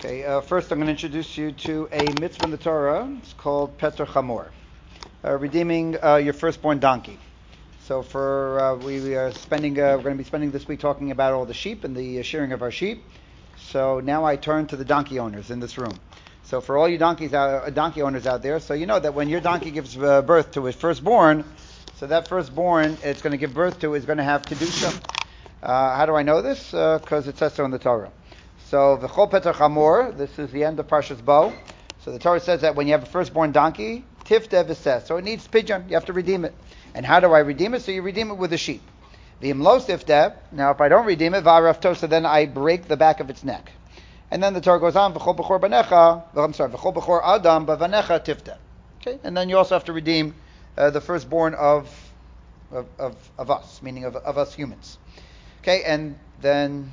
Okay, first I'm going to introduce you to a mitzvah in the Torah. It's called Peter Chamor, redeeming your firstborn donkey. So we are spending, we're going to be spending this week talking about all the sheep and the shearing of our sheep. So now I turn to the donkey owners in this room. So for all you donkey owners out there, so you know that when your donkey gives birth to his firstborn, so that firstborn it's going to give birth to is going to have kedusha. How do I know this? Because it says so in the Torah. So v'chol Peter Chamor, this is the end of Parshas Bo. So the Torah says that when you have a firstborn donkey, tifte v'seh, so it needs pidyon, you have to redeem it. And how do I redeem it? So you redeem it with a sheep. V'im lo tifte, now if I don't redeem it, v'arafto, so then I break the back of its neck. And then the Torah goes on, v'chol b'chor banecha, v'chol b'chor adam, b'vanecha tifte. Okay, and then you also have to redeem the firstborn of us, meaning of us humans. Okay, and then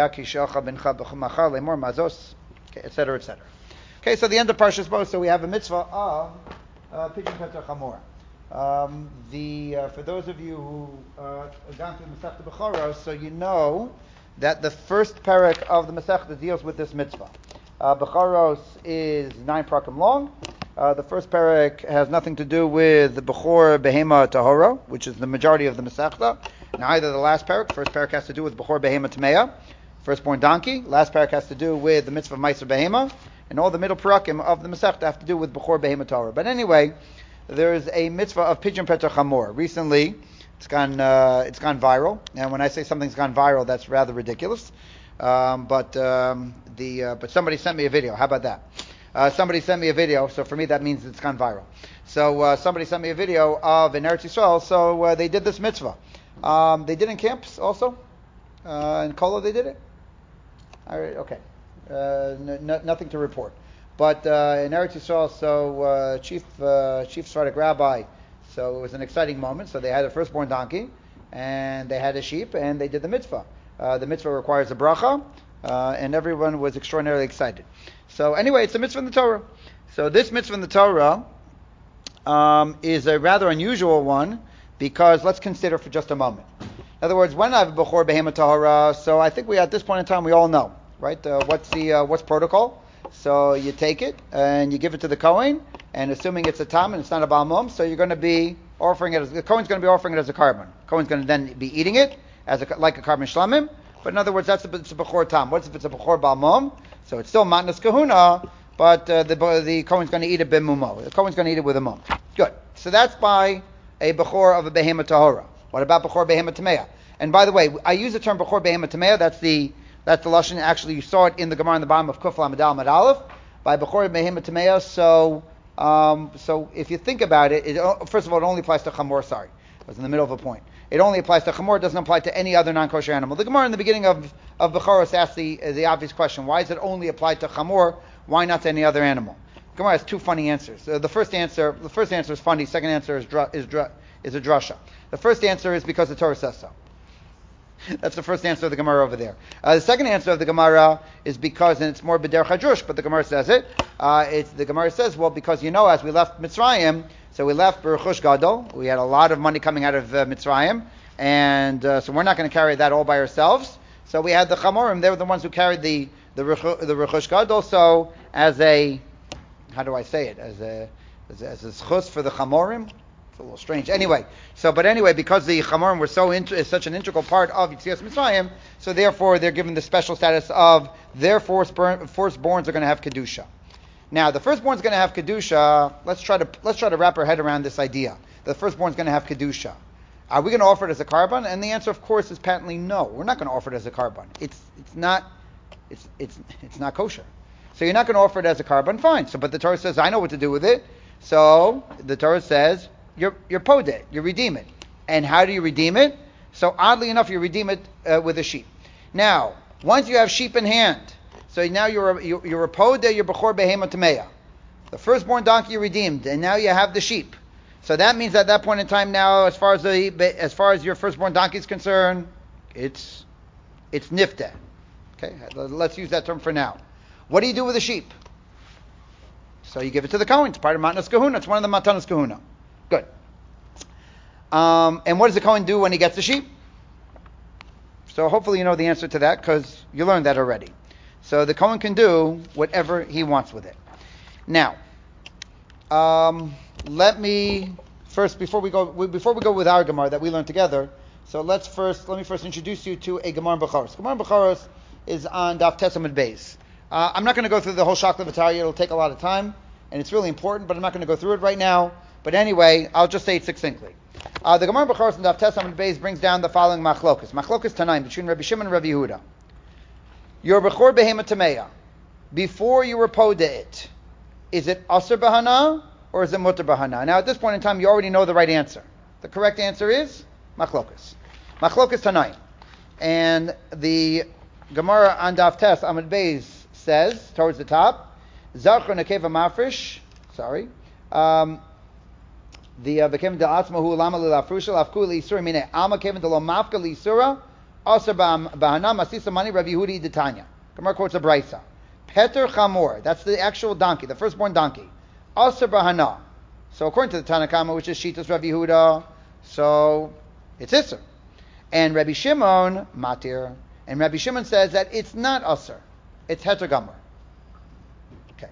mazos, etc., etc. Okay, so the end of Parshas Bo. So we have a mitzvah of pidyon Peter Chamor. For those of you who have gone through Masechta Bechoros, so you know that the first parak of the Masechta deals with this mitzvah. Bechoros is 9 parakim long. The first parak has nothing to do with the Bechor Behema Tahora, which is the majority of the Masechta. Neither the last parak. First parak has to do with Bechor Behema Tameya, firstborn donkey. Last parak has to do with the mitzvah of Meiser Behema, and all the middle parakim of the Masechta have to do with Bechor Behema Tahora. But anyway, there is a mitzvah of Pidyon Peter Chamor. Recently, it's gone viral. And when I say something's gone viral, that's rather ridiculous. But somebody sent me a video. How about that? Somebody sent me a video, so for me that means it's gone viral. So somebody sent me a video of in Eretz Yisrael. So they did this mitzvah. They did in camps also. In Kolo they did it. All right, okay. Nothing to report. But in Eretz Yisrael, so chief Sephardic rabbi. So it was an exciting moment. So they had a firstborn donkey, and they had a sheep, and they did the mitzvah. The mitzvah requires a bracha, and everyone was extraordinarily excited. So anyway, it's a mitzvah in the Torah. So this mitzvah in the Torah is a rather unusual one, because let's consider for just a moment. In other words, when I have a Bechor Behema Tahora, so I think at this point in time we all know, right? What's protocol? So you take it and you give it to the Kohen, and assuming it's a tam and it's not a Baal Mum, so you're going to be offering it the Kohen's going to be offering it as a carbon. Kohen's going to then be eating it like a carbon shlamim. But in other words, it's a Bechor tam. What if it's a Bechor Baal Mum? So it's still matnas kahuna, but the Kohen's going to eat it b'mumo. The Kohen's going to eat it with a mum. Good. So that's by a Bechor of a Behema Tahora. What about Bechor Behema Tameya? And by the way, I use the term Bechor Behema Tameya. That's the lashon. Actually, you saw it in the Gemara in the bottom of Kuf Lamed Al Mad Aleph by Bechor Behema Tameya. So if you think about it, first of all, it only applies to Chamor. Sorry, I was in the middle of a point. It only applies to Chamor. It doesn't apply to any other non-kosher animal. The Gemara in the beginning of Bechoros asked the obvious question: why does it only apply to Chamor? Why not to any other animal? The Gemara has two funny answers. The first answer is funny. Second answer is a drasha. The first answer is because the Torah says so. That's the first answer of the Gemara over there. The second answer of the Gemara is because, and it's more b'derech hadrush, but the Gemara says it. The Gemara says, well, because as we left Mitzrayim, so we left Berechush Gadol. We had a lot of money coming out of Mitzrayim, and so we're not going to carry that all by ourselves. So we had the Chamorim. They were the ones who carried the Rechush Gadol. So as a, how do I say it? As a schus for the Chamorim. It's a little strange. Anyway, because the Chamorim were such an integral part of Yetzias Mitzrayim, so therefore they're given the special status of their firstborns are going to have kedusha. Now, the firstborn is going to have kedusha. Let's try to wrap our head around this idea. The firstborn is going to have kedusha. Are we going to offer it as a carbon? And the answer, of course, is patently no. We're not going to offer it as a carbon. It's not kosher. So you're not going to offer it as a carbon. Fine. So, but the Torah says I know what to do with it. So the Torah says you're podeh, you redeem it. And how do you redeem it? So oddly enough, you redeem it with a sheep. Now, once you have sheep in hand, so now you're a podeh, you're bechor behema tameya. The firstborn donkey you redeemed, and now you have the sheep. So that means at that point in time now, as far as your firstborn donkey is concerned, it's nifteh. Okay, let's use that term for now. What do you do with the sheep? So you give it to the Kohen. It's part of matnas kahuna. It's one of the matanas kahuna. Good. And what does the Kohen do when he gets the sheep? So hopefully you know the answer to that because you learned that already. So the Kohen can do whatever he wants with it. Now, let me first, before we go with our Gemara that we learned together, so let me first introduce you to a Gemara in Becharos. Gemara in Becharos is on Daf Tes Amud Beis. I'm not going to go through the whole Shakla V'Tarya. It'll take a lot of time, and it's really important, but I'm not going to go through it right now. But anyway, I'll just say it succinctly. The Gemara in Becharos on Daf Tes Amud Beis brings down the following machlokas. Machlokas Tanaim between Rabbi Shimon and Rabbi Yehuda. Your Bechor Behema Tameya, before you were poda it, is it Aser Bahana or is it Mutter Bahana? Now at this point in time, you already know the right answer. The correct answer is Machlokas. Machlokas Tanaim. And the Gemara on Daf Tes Amud Beis says, towards the top, Zarcha Nekeva Mafresh, the Bekem de Atzmahu Lama Lilafrusha Lafku Lisura Mine Alma Kevin de Lomafka Lisura Aser Bahana Masisa Mani Rabbi Yehudi Detanya. Gemara quotes a Brisa. Peter Chamor, that's the actual donkey, the firstborn donkey. Aser Bahana. So according to the Tanakama, which is Shitas Rabbi Yehuda, so it's Isser. And Rabbi Shimon, Matir, and Rabbi Shimon says that it's not Aser, it's Heter Gamor. Okay.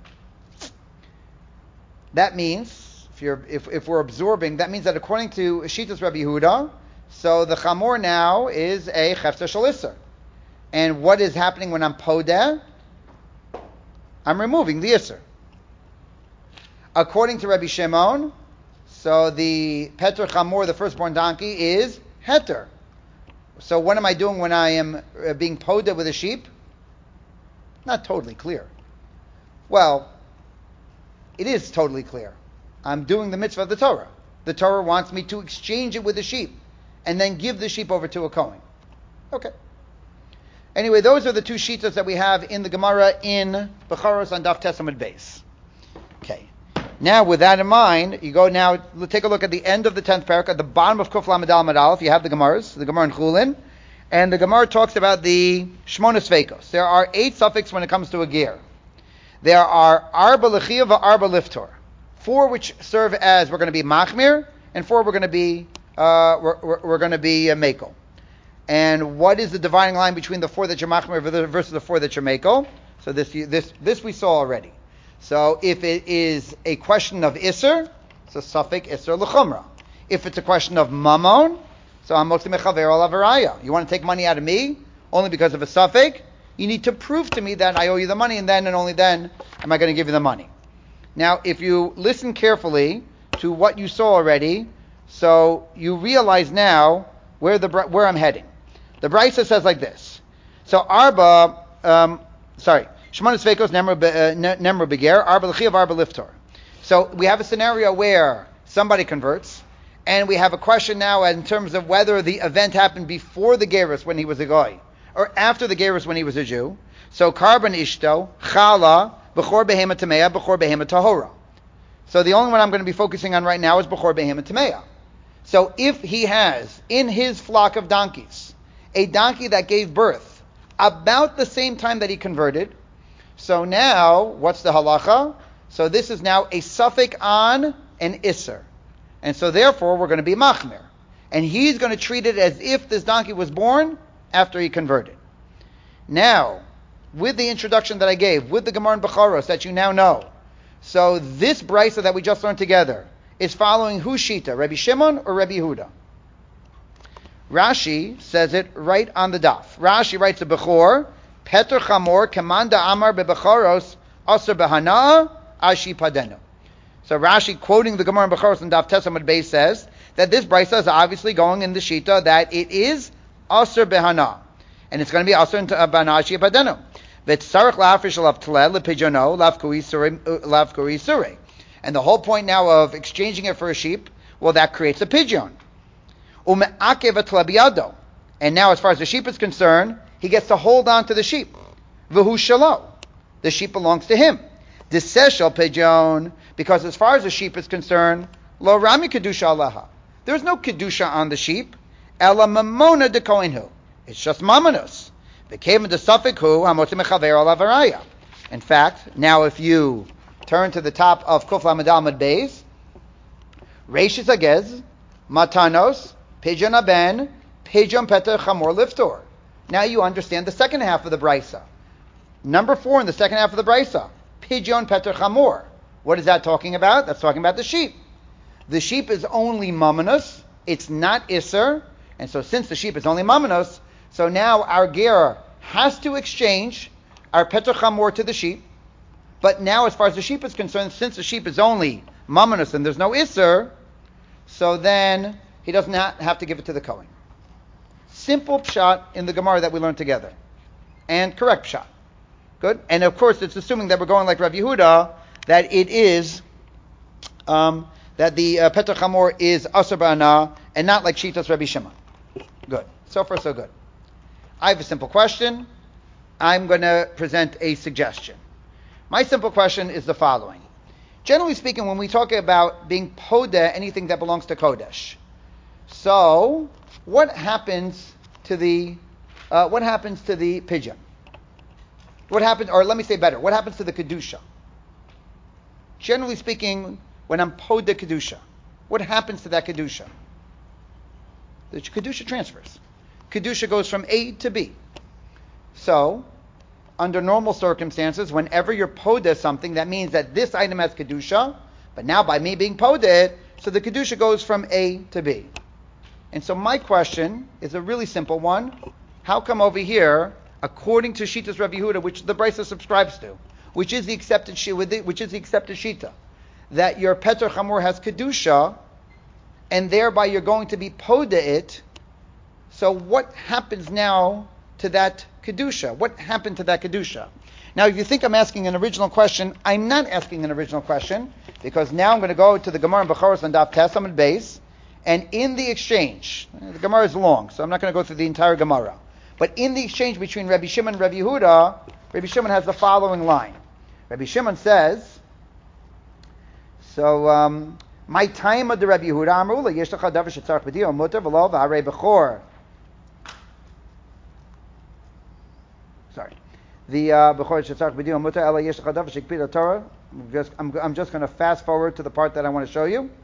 That means, if we're absorbing, that means that according to Shitas Rabbi Yehuda, so the Chamor now is a Chefzer Shel Isser. And what is happening when I'm Podeh? I'm removing the Isser. According to Rabbi Shimon, so the Peter Chamor, the firstborn donkey, is Heter. So what am I doing when I am being Podeh with a sheep? Not totally clear. Well, it is totally clear. I'm doing the mitzvah of the Torah. The Torah wants me to exchange it with the sheep and then give the sheep over to a Kohen. Okay. Anyway, those are the two shitas that we have in the Gemara in Becharos on Daf Tes Amud Beis. Okay. Now, with that in mind, you go now, take a look at the end of the 10th parak, at the bottom of Kuf Lamed Al Madal, if you have the Gemaras, the Gemara in Chulin, and the Gemara talks about the Shmona Sveikos. There are 8 suffix when it comes to a ger. There are Arba L'chiyah Arba Liftor. 4 which serve as, we're going to be Machmir, and 4 we're going to be Mekel. And what is the dividing line between the 4 that you're Machmir versus the 4 that you're Mekel? So this we saw already. So if it is a question of Isser, so Safek Isser L'chumra. If it's a question of Mammon, so Amotzi Mechaver Al Avaraya. You want to take money out of me only because of a Safek? You need to prove to me that I owe you the money, and then and only then am I going to give you the money. Now, if you listen carefully to what you saw already, so you realize now where I'm heading. The Brisa says like this. So Shemona Sveikos Nemra Beger, Arba L'chiyav Arba Liftor. So we have a scenario where somebody converts, and we have a question now in terms of whether the event happened before the Gerus when he was a Goy, or after the Gerus when he was a Jew. So Karban Ishto, Chala, Bechor Behema Tameya, Bechor Behema Tahora. So the only one I'm going to be focusing on right now is Bechor Behema Tameya. So if he has in his flock of donkeys a donkey that gave birth about the same time that he converted, so now what's the halacha? So this is now a suffix on an Isser. And so therefore we're going to be Machmir. And he's going to treat it as if this donkey was born after he converted. Now, with the introduction that I gave, with the Gemara in Becharos that you now know, so this brisa that we just learned together is following whose shita, Rabbi Shimon or Rabbi Yehuda? Rashi says it right on the daf. Rashi writes a Bechor, Peter Chamor, Kamanda Amar beBecharos, Aser Behana, Ashi Padenu. So Rashi, quoting the Gemara in Becharos and Daf Tes Amud Beis, says that this brisa is obviously going in the shita that it is Aser Behana. And it's going to be Aser Behana, Ashi Padenu. V'tzarech la'afrish alav tleh lepijono lavkuri surei. And the whole point now of exchanging it for a sheep, well, that creates a pigeon. Ume'akev tleh biyado. And now, as far as the sheep is concerned, he gets to hold on to the sheep. V'hu shalo. The sheep belongs to him. Diseshal pigeon, because as far as the sheep is concerned, lo rami kedusha alaha. There's no kedusha on the sheep. Ela mamona de kohenhu. It's just mamonos. In fact, now if you turn to the top of Kuf Lamed Amud Beis, Reishis Agez, Matanos, Pigeon Aben, Pigeon Peter Chamor Liftor. Now you understand the second half of the Brisa. Number 4 in the second half of the brisa, pidyon peter chamor. What is that talking about? That's talking about the sheep. The sheep is only mamonus. It's not iser. And so since the sheep is only mamonus, so now our ger has to exchange our peter chamor to the sheep. But now as far as the sheep is concerned, since the sheep is only mamonus and there's no iser, so then he does not have to give it to the Kohen. Simple pshat in the Gemara that we learned together. And correct pshat. Good? And of course it's assuming that we're going like Rav Yehuda, that it is, that the Petach Hamor is Asar Ba'ana, and not like Shitas Rabbi Shimon. Good. So far so good. I have a simple question. I'm going to present a suggestion. My simple question is the following. Generally speaking, when we talk about being podeh, anything that belongs to Kodesh, so what happens to the pigeon? What happens, or let me say better, what happens to the kedusha? Generally speaking, when I'm podeh kedusha, what happens to that kedusha? The kedusha transfers. Kedusha goes from A to B. So, under normal circumstances, whenever you're podeh something, that means that this item has kedusha, but now by me being podeh, so the kedusha goes from A to B. And so my question is a really simple one. How come over here, according to Shitas Rav Yehuda, which the Brisa subscribes to, which is the accepted Shita, that your Peter Chamor has kedusha, and thereby you're going to be podeh it. So what happens now to that kedusha? What happened to that kedusha? Now, if you think I'm asking an original question, I'm not asking an original question, because now I'm going to go to the Gemara in Bechoros on Daf Tes Amud Beis, and in the exchange, the Gemara is long, so I'm not going to go through the entire Gemara, but in the exchange between Rabbi Shimon and Rabbi Yehuda, Rabbi Shimon has the following line. Rabbi Shimon says, so, my time of the Rabbi Yehuda, Amrula, yesh lecha davar shetzarich b'dion mutar v'lo v'harei bechor. Sorry. The bechor shetzarich b'dion mutar ela yesh lecha davar shekpid Torah. I'm just going to fast forward to the part that I want to show you.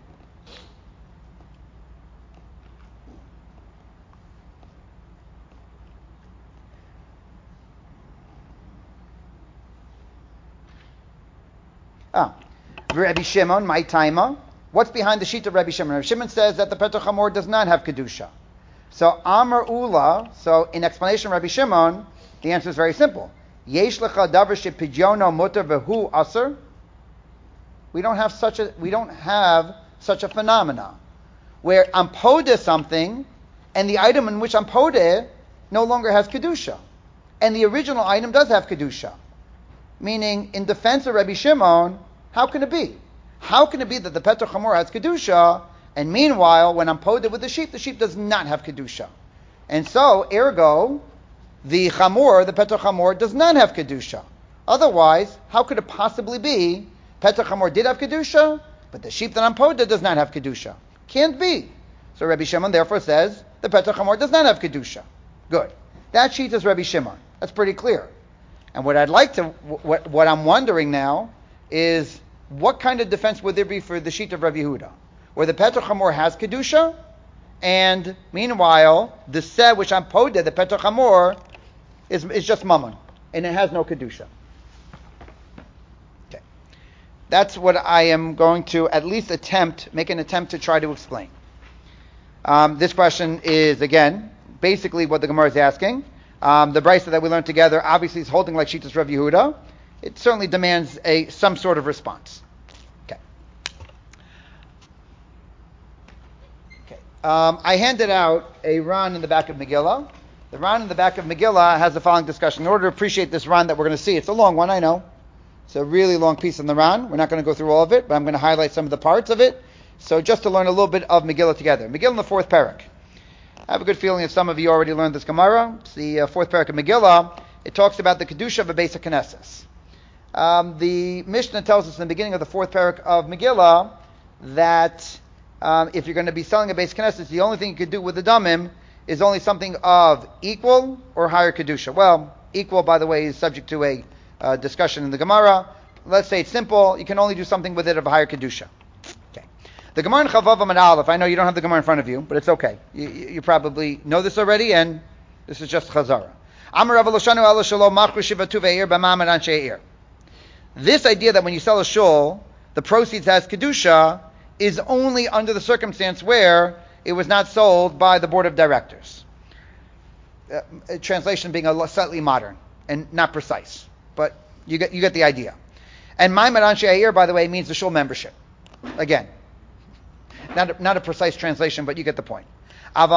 Rabbi Shimon, my taima. What's behind the sheet of Rabbi Shimon? Rabbi Shimon says that the Petach Hamor does not have kedusha. So Amar Ula. So in explanation, Rabbi Shimon, the answer is very simple. Yesh lecha davar shepidyono mutar v'hu aser. We don't have such a phenomena where I'm podeh something, and the item in which I'm podeh no longer has kedusha, and the original item does have kedusha. Meaning, in defense of Rabbi Shimon, how can it be? How can it be that the Petach Hamor has kedusha, and meanwhile, when I'm podeh with the sheep does not have kedusha? And so, ergo, the Chamor, the Petach Hamor, does not have kedusha. Otherwise, how could it possibly be Petach Hamor did have kedusha, but the sheep that I'm podeh does not have kedusha? Can't be. So Rabbi Shimon therefore says the Petach Hamor does not have kedusha. Good. That sheet is Rabbi Shimon. That's pretty clear. And what I'm wondering now is, what kind of defense would there be for the sheet of Rabbi Yehuda, where the Petach Hamor has kedusha, and meanwhile the seh which I'm podeh, the Petach Hamor, is just mammon, and it has no kedusha. Okay, that's what I am going to at least make an attempt to try to explain. This question is again basically what the Gemara is asking. The brisa that we learned together obviously is holding like Shitas Rav Yehuda. It certainly demands some sort of response. Okay. I handed out a Ran in the back of Megillah. The Ran in the back of Megillah has the following discussion. In order to appreciate this Ran that we're going to see, it's a long one, I know. It's a really long piece in the Ran. We're not going to go through all of it, but I'm going to highlight some of the parts of it. So just to learn a little bit of Megillah together. Megillah in the fourth parak. I have a good feeling that some of you already learned this Gemara. It's the fourth parak of Megillah. It talks about the Kedusha of a Beis HaKnesses. The Mishnah tells us in the beginning of the fourth parak of Megillah that if you're going to be selling a Beis HaKnesses, the only thing you could do with the damim is only something of equal or higher Kedusha. Well, equal, by the way, is subject to a discussion in the Gemara. Let's say it's simple. You can only do something with it of higher Kedusha. The Gemara in Chavav Amud Aleph, I know you don't have the Gemara in front of you, but it's okay. You probably know this already, and this is just Chazara. This idea that when you sell a shul, the proceeds has kedusha is only under the circumstance where it was not sold by the board of directors. Translation being slightly modern and not precise, but you get the idea. And Ma'amad Anshe Ha'ir, by the way, means the shul membership. Again, not a precise translation, but you get the point. But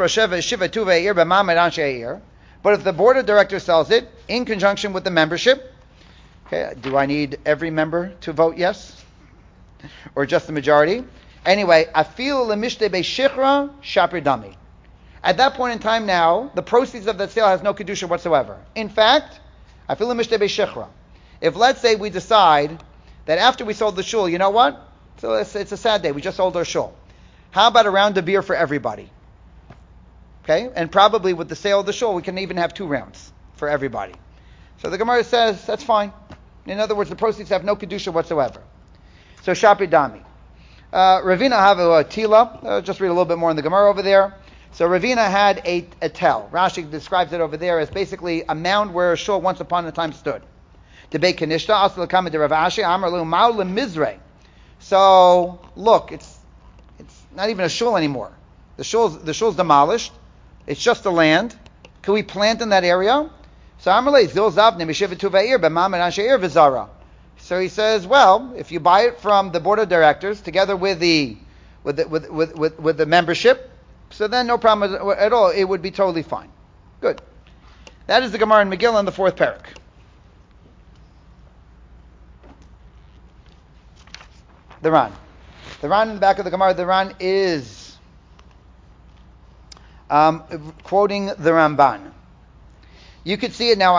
if the board of directors sells it in conjunction with the membership, okay, do I need every member to vote yes? Or just the majority? Anyway, afil lemishte be'shichra shapir dami. At that point in time now, the proceeds of that sale has no kedusha whatsoever. In fact, afil lemishte be'shichra. If let's say we decide that after we sold the shul, you know what? So it's a sad day. We just sold our shul. How about a round of beer for everybody? Okay, and probably with the sale of the shul, we can even have 2 rounds for everybody. So the Gemara says that's fine. In other words, the proceeds have no kedusha whatsoever. So Shapi Dami. Ravina have a tila. Just read a little bit more in the Gemara over there. So Ravina had a tel. Rashi describes it over there as basically a mound where a shul once upon a time stood. Debate Kanishta, Asal Kama de Rav Ashi, Amar Lu Ma'ul Mizre. So look, it's not even a shul anymore. The shul's demolished. It's just the land. Can we plant in that area? So Amalei Zil Zavne Mishivat Tuvair B'Mamad Ansheir V'Zara. So he says, well, if you buy it from the board of directors together with the membership, so then no problem at all. It would be totally fine. Good. That is the Gemara in Megillah in the 4th parak. The Ran in the back of the Gemara. The Ran is quoting the Ramban. You could see it now.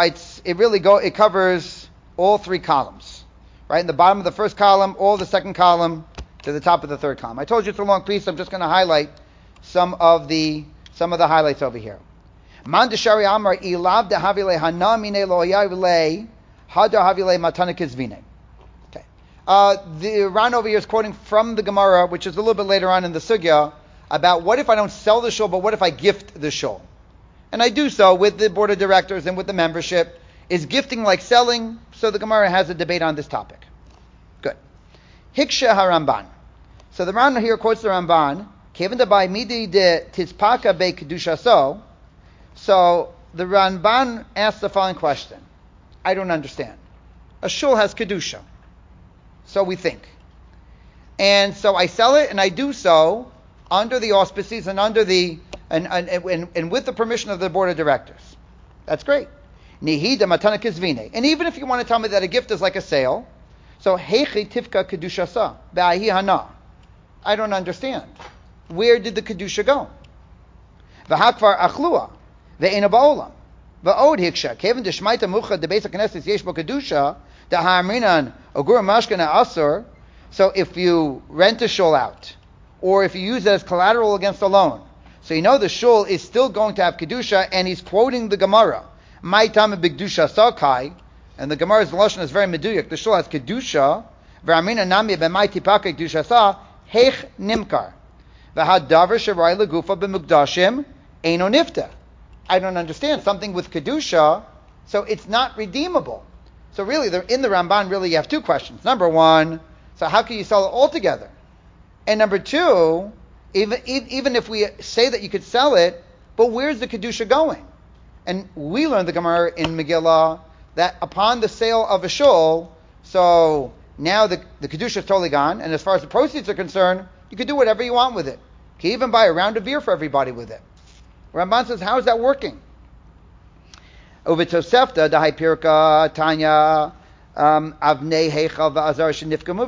It covers all 3 columns, right? In the bottom of the first column, all the second column, to the top of the third column. I told you it's a long piece. So I'm just going to highlight some of the highlights over here. Man deshari amar ilav dehavile hana mine lo yavile hada havile matana kizvine. Okay. The Ran over here is quoting from the Gemara, which is a little bit later on in the sugya, about what if I don't sell the shul, but what if I gift the shul? And I do so with the board of directors and with the membership. Is gifting like selling? So the Gemara has a debate on this topic. Good. Hiksha HaRamban. So the Ran here quotes the Ramban. Kevin de by midi de tizpaka be kedusha so. So the Ramban asks the following question. I don't understand. A shul has kedusha. So we think. And so I sell it and I do so under the auspices and under the and with the permission of the board of directors. That's great. Nihida matana kizvine. And even if you want to tell me that a gift is like a sale, so heichi tifka kedushasa ba'ahi hana. I don't understand. Where did the kedusha go? V'hakvar achlua ve'ena ba'olam va'od hiksha kevin deshmaita mucha debeisa knesses yesh bo kedusha da'ha'amrinan ogur mashkana asur. So if you rent a shul out, or if you use it as collateral against a loan, so you know the shul is still going to have kedusha, and he's quoting the Gemara. My time b'kedusha sakai, and the Gemara's lashon is very meduyik. The shul has kedusha. V'amina nami b'may tipaka kedusha sa heich nimkar. V'had davar sherai legufa b'mukdashim eino nifta. I don't understand something with kedusha, so it's not redeemable. So really, in the Ramban, really you have 2 questions. Number 1, so how can you sell it altogether? And number 2, even if we say that you could sell it, but where's the kedusha going? And we learned the Gemara in Megillah that upon the sale of a shul, so now the kedusha is totally gone, and as far as the proceeds are concerned, you can do whatever you want with it. You can even buy a round of beer for everybody with it. Ramban says, how is that working? Over Tosefta, Dahai Pirka, Tanya, Avnei Heichal V'Azar Shenifkamu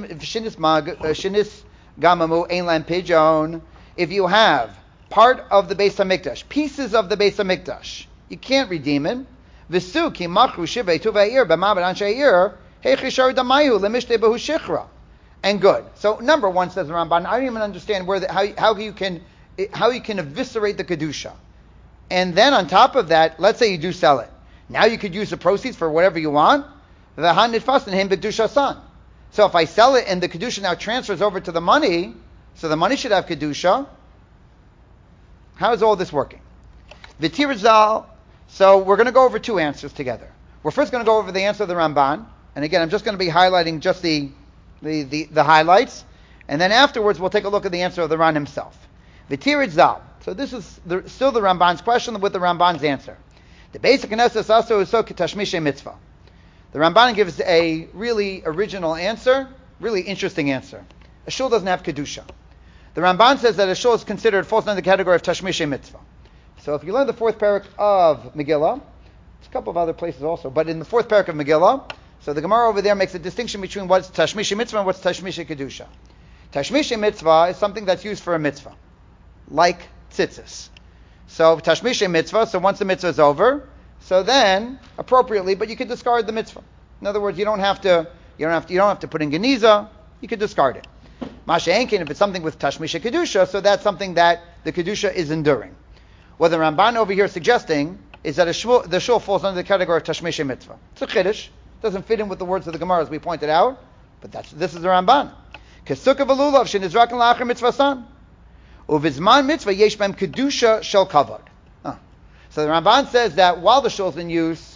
V'Shinis Gamamu Einlan Pijon. If you have part of the Beis Hamikdash, pieces of the Beis Hamikdash, you can't redeem it. V'su ki machru shivei tuvayir b'mabed anshayir heichishar damayu lemishte behu shichra. And good. So number 1 says the Ramban, I don't even understand how you can eviscerate the kedusha. And then on top of that, let's say you do sell it. Now you could use the proceeds for whatever you want. V'han nitfas in him b'kedusha san. So if I sell it and the kedusha now transfers over to the money, so the money should have kedusha. How is all this working? V'tirizal. So we're going to go over two answers together. We're first going to go over the answer of the Ramban, and again, I'm just going to be highlighting just the highlights, and then afterwards we'll take a look at the answer of the Ran himself. V'tirid Zal. So this is still the Ramban's question with the Ramban's answer. The basic Knesset also is so Tashmishe Mitzvah. The Ramban gives a really original answer, really interesting answer. A shul doesn't have Kedusha. The Ramban says that a shul is considered, falls under the category of Tashmishe Mitzvah. So if you learn the fourth parak of Megillah, there's a couple of other places also, but in the fourth parak of Megillah, so the Gemara over there makes a distinction between what's Tashmishe Mitzvah and what's Tashmishe Kedusha. Tashmishe Mitzvah is something that's used for a mitzvah, like tzitzis. So Tashmishe Mitzvah, so once the mitzvah is over, so then appropriately, but you could discard the mitzvah. In other words, you don't have to put in Geniza, you could discard it. Masha Enkin, if it's something with Tashmisha Kedusha, so that's something that the Kedusha is enduring. What the Ramban over here is suggesting is that the shul falls under the category of Tashmisha Mitzvah. It's a Chiddush. Doesn't fit in with the words of the Gemara as we pointed out, but this is the Ramban. Kesukah v'lulav shenizraken la'achar mitzvah san. Uvizman mitzvah yesh b'hem Kedusha shel kavod. So the Ramban says that while the shul is in use,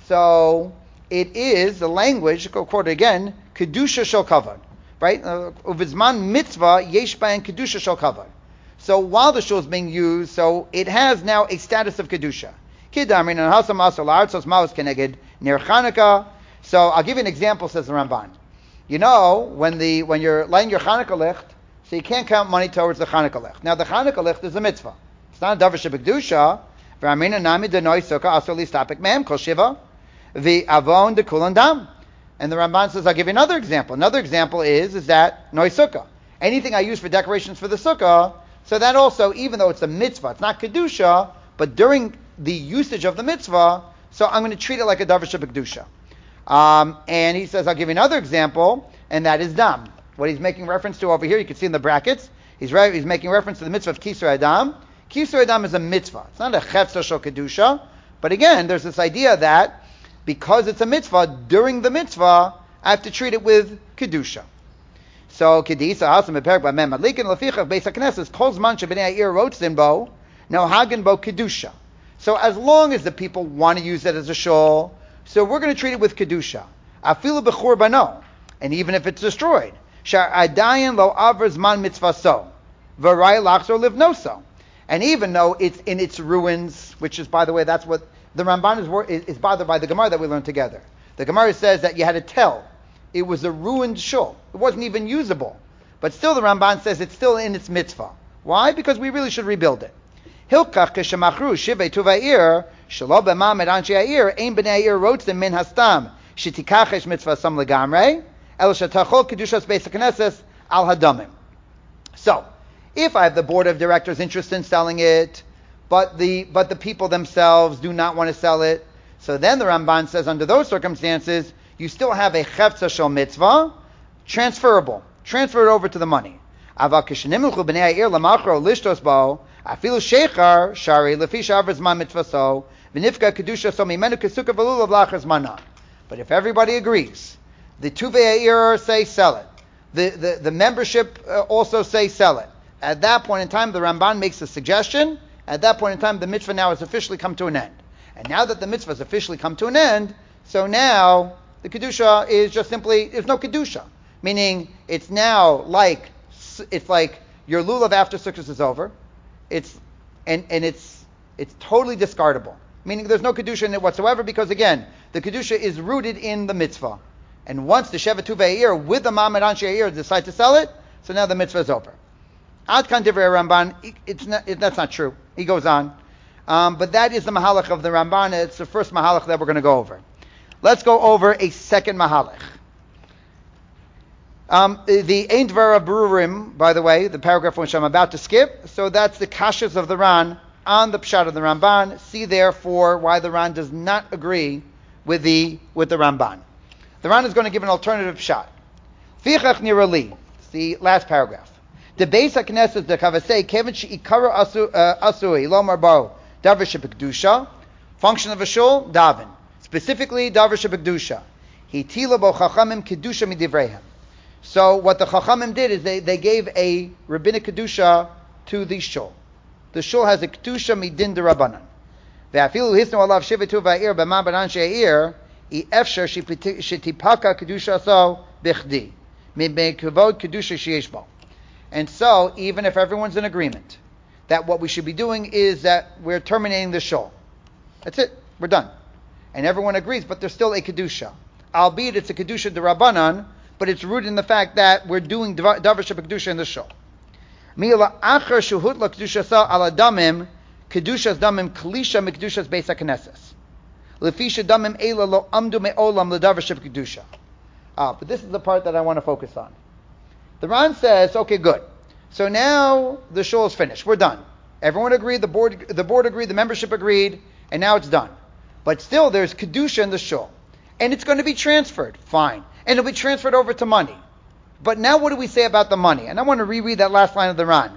so it is the language, go quote it again, Kedusha shel kavod. Right? Uvizman mitzvah yesh b'hem Kedusha shel kavod. So while the shul is being used, so it has now a status of Kedusha. Kidamrin and hasam asar la'artzos maos keneged ner Chanukah. So I'll give you an example, says the Ramban. You know, when you're lighting your Chanukah licht, so you can't count money towards the Chanukah licht. Now the Chanukah licht is a mitzvah. It's not a davar shebekdusha. V'amrina nami denoi sukkah asar listapik mem kol shiva v'avon dekulan dam. And the Ramban says, I'll give you another example. Another example is that noi sukkah. Anything I use for decorations for the sukkah, so that also, even though it's a mitzvah, it's not kedusha, but during the usage of the mitzvah, so I'm going to treat it like a davar shebekdusha. And he says, I'll give you another example, and that is dam. What he's making reference to over here, you can see in the brackets, he's making reference to the mitzvah of Kisur Adam. Kisur Adam is a mitzvah. It's not a chetza shel kedusha, but again, there's this idea that because it's a mitzvah, during the mitzvah, I have to treat it with kedusha. So, kedisa hasam beperik b'mem adlikin lefichach beis hakneses kol zman shebnei ha'ir rotzin bo no hagen bo kedusha. So as long as the people want to use it as a shul, so we're going to treat it with kedusha. Afilu b'chur bano, and even if it's destroyed, shar adayin lo aver zman mitzvah so v'ray lachzor livnoso. And even though it's in its ruins, which is, by the way, that's what the Ramban is bothered by the Gemara that we learned together. The Gemara says that you had to tell it was a ruined shul. It wasn't even usable. But still the Ramban says it's still in its mitzvah. Why? Because we really should rebuild it. Hilkach k'shemachru shivei tuva'ir shelo b'mam et anshe ha'ir ein b'nei ha'ir rotzim min hastam shetikachesh mitzvah sam legamrei el shetachol kedushas beis hakneses al hadamim. So, if I have the board of directors interested in selling it, but the people themselves do not want to sell it, so then the Ramban says under those circumstances, you still have a chefza shel mitzvah, transferable. Transfer it over to the money. Aval kishenimilchu b'nei ha'ir lamachro lishtos bo, afilu sheichar shari lefi shavar zman mitzvah so, v'nifka kedusha so mimenu kesukah v'lulav lachar zmana. But if everybody agrees, the tuvei ha'ir say sell it, the membership also say sell it. At that point in time, the Ramban makes a suggestion. At that point in time, the mitzvah now has officially come to an end. And now that the mitzvah has officially come to an end, so now the kedusha is just simply, there's no kedusha. Meaning, it's now like your lulav after Sukkot is over. It's totally discardable. Meaning there's no kedusha in it whatsoever because again, the kedusha is rooted in the mitzvah. And once the Shevet Tuvei with the Ma'amad Anshe Ha'ir decide to sell it, so now the mitzvah is over. Ad kan divrei Ramban, that's not true. He goes on. But that is the mahalach of the Ramban. It's the first mahalach that we're going to go over. Let's go over a second mahalach. The Ein Dvara Brurim, by the way, the paragraph which I'm about to skip, so that's the kashas of the Ran on the pshat of the Ramban. See therefore why the Ran does not agree with the Ramban. The Ran is going to give an alternative pshat. Fichach nirali, the last paragraph. The Beis HaKnesses the Kavasei Kevin she'ikara asui lomar baro davar shebekdusha. Function of a shul daven, specifically davar shebekdusha. Hitila bo chachamim kedusha midivreihem. So what the chachamim did is they gave a rabbinic kedusha to the shul. The shul has a kedusha midin derabanan. ואפילו היסנו עליו שבטו והעיר במה בנשי העיר, אי אפשר שתיפקע קדושתו בכדי, מכבוד קדושה שיש בו. And so, even if everyone's in agreement that what we should be doing is that we're terminating the shul. That's it. We're done. And everyone agrees, but there's still a kedusha. Albeit it's a kedusha d'Rabbanan, but it's rooted in the fact that we're doing davar shebekdusha in the shul. Mila achar shuhutla kedushasa ala damim, kedushas damim klisha mikedushas beis hakneses. Lefisha damim eila lo amdu me'olam l'davar shebekdusha. But this is the part that I want to focus on. The Ran says, okay, good. So now the shul is finished. We're done. Everyone agreed. The board agreed. The membership agreed, and now it's done. But still, there's kedusha in the shul, and it's going to be transferred. Fine, and it'll be transferred over to money. But now, what do we say about the money? And I want to reread that last line of the Ran.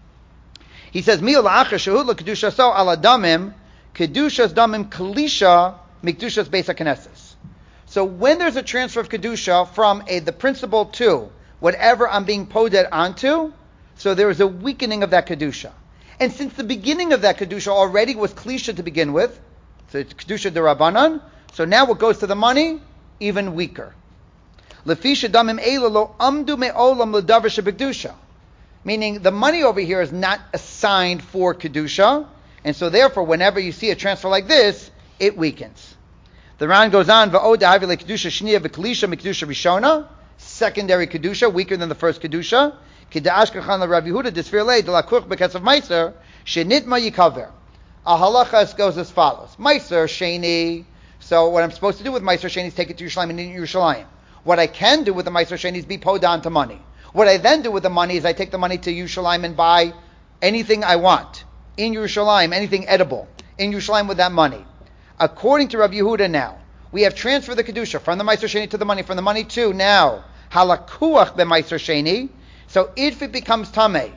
He says, "Mi la'achar shehudla kedusha so ala damim, kedushas damim kalisha mikdushas beis hakneses." So when there's a transfer of kedusha from the principal to whatever I'm being poded onto, so there is a weakening of that kedusha. And since the beginning of that kedusha already was klisha to begin with, so it's kedusha d'Rabbanan, so now what goes to the money, even weaker. Lefisha damim eila lo amdu me'olam l'davar shebekdusha. Meaning the money over here is not assigned for kedusha, and so therefore whenever you see a transfer like this, it weakens. The Ran goes on, va'od ha'avi le'kedusha shniya v'klisha mikdusha rishona, secondary kedusha, weaker than the first kedusha. Kida'ashkachan Rav Yehuda disfirlei de la kuch b'ketzav meiser shenitma yikaver. A halacha goes as follows: meiser sheni. So what I'm supposed to do with meiser sheni is take it to Yerushalayim and in Yerushalayim. What I can do with the meiser sheni is be podan to money. What I then do with the money is I take the money to Yerushalayim and buy anything I want in Yerushalayim, anything edible in Yerushalayim with that money. According to Rav Yehuda, now we have transferred the kedusha from the meiser sheni to the money, from the money to now halakuach b'meiser sheni. So if it becomes tameh,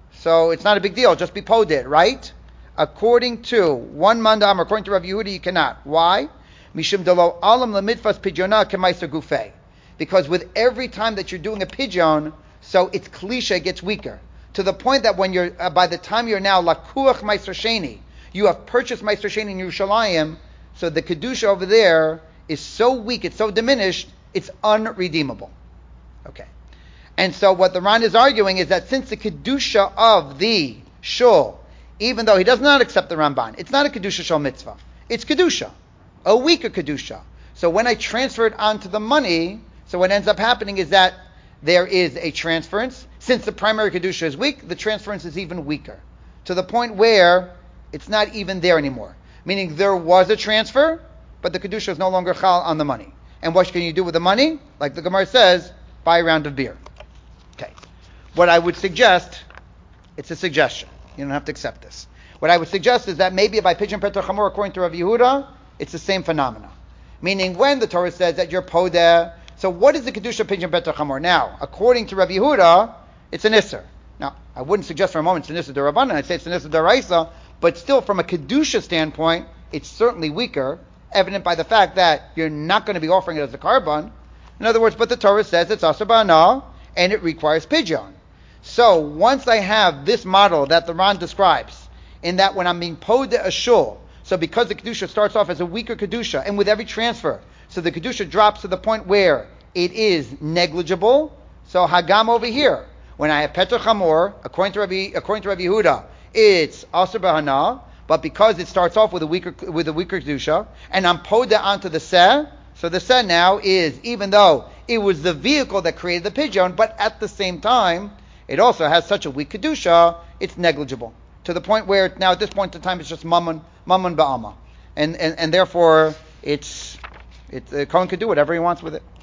so it's not a big deal, just be poded, right? According to one mandam, according to Rav Yehuda, you cannot. Why? Mishum delo alam lemitfas pidyona kemaiser gufei. Because with every time that you're doing a pidyon, so its klisha gets weaker. To the point that when you're, by the time you're now lakuach meiser sheni, you have purchased meiser sheni in Yerushalayim, so the kedusha over there is so weak, it's so diminished, it's unredeemable. Okay. And so what the Ran is arguing is that since the kedusha of the shul, even though he does not accept the Ramban, it's not a kedusha shul mitzvah, it's kedusha, a weaker kedusha. So when I transfer it onto the money, so what ends up happening is that there is a transference. Since the primary kedusha is weak, the transference is even weaker, to the point where it's not even there anymore. Meaning there was a transfer, but the kedusha is no longer chal on the money. And what can you do with the money? Like the Gemara says, buy a round of beer. Okay. What I would suggest, it's a suggestion. You don't have to accept this. What I would suggest is that maybe by Pidyon Peter Chamor, according to Rav Yehuda, it's the same phenomena. Meaning when the Torah says that you're podeh, so what is the Kedusha Pidyon Peter Chamor? Now, according to Rav Yehuda, it's an Isser. Now, I wouldn't suggest for a moment it's an Isser d'Rabbanan, I'd say it's an Isser d'Oraisa, but still from a Kedusha standpoint, it's certainly weaker, evident by the fact that you're not going to be offering it as a carbon. In other words, but the Torah says it's Asar Ba'ana, and it requires Pidyon. So, once I have this model that the Ran describes, in that when I'm being podeh a shul, so because the Kedusha starts off as a weaker Kedusha, and with every transfer, so the Kedusha drops to the point where it is negligible, so Hagam over here, when I have Peter Chamor, according to Rav Yehuda, it's Asar B'Hana, but because it starts off with a weaker Kedusha, and I'm podeh onto the Seh, so the Seh now is, even though it was the vehicle that created the Pidyon, but at the same time, it also has such a weak Kedusha, it's negligible. To the point where now at this point in time it's just Mammon Ba'ama. And therefore the Kohen could do whatever he wants with it.